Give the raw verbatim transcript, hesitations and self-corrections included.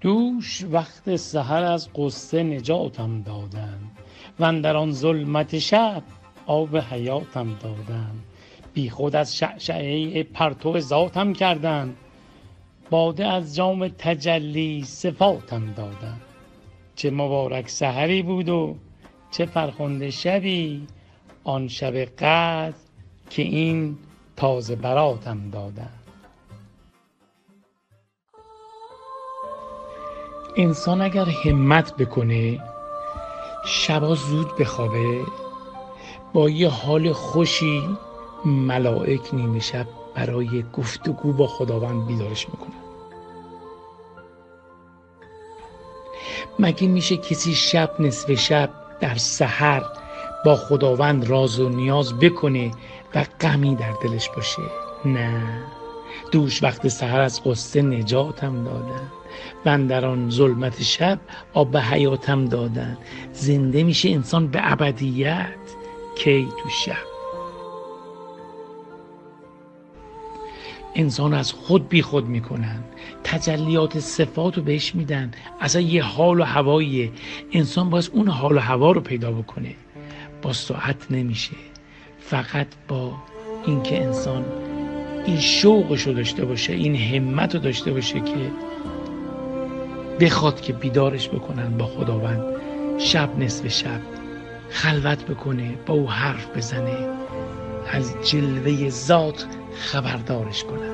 دوش وقت سحر از غصه نجاتم دادند، و اندر آن ظلمت شب آب حیاتم دادند. بی خود از شعشعه پرتو ذاتم کردند، باده از جام تجلی صفاتم دادند. چه مبارک سحری بود و چه فرخنده شبی، آن شب قدر که این تازه براتم دادند. انسان اگر همت بکنه شبا زود بخوابه، با یه حال خوشی ملائک نیمه شب برای گفتگو با خداوند بیدارش میکنه. مگه میشه کسی شب نصف شب در سحر با خداوند راز و نیاز بکنه و غمی در دلش باشه؟ نه. دوش وقت سحر از غصه نجاتم دادن، و اندر آن ظلمت شب آب حیاتم دادن. زنده میشه انسان به ابدیت کی؟ تو شب. انسان از خود بی خود میکنن، تجلیات صفات رو بهش میدن. اصلا یه حال و هواییه، انسان باید اون حال و هوا رو پیدا بکنه. با ساعت نمیشه، فقط با اینکه انسان این شوقش رو داشته باشه، این همت رو داشته باشه که بخواد که بیدارش بکنن با خداوند. شب نصف شب خلوت بکنه، با او حرف بزنه، از جلوه ذات خبردارش کنن.